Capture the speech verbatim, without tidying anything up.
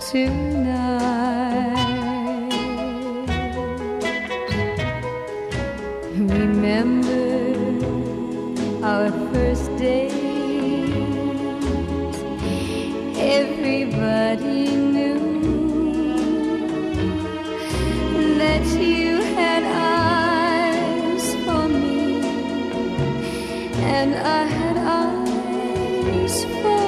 tonight. Remember our first date. Everybody knew that you had eyes for me, and I had eyes for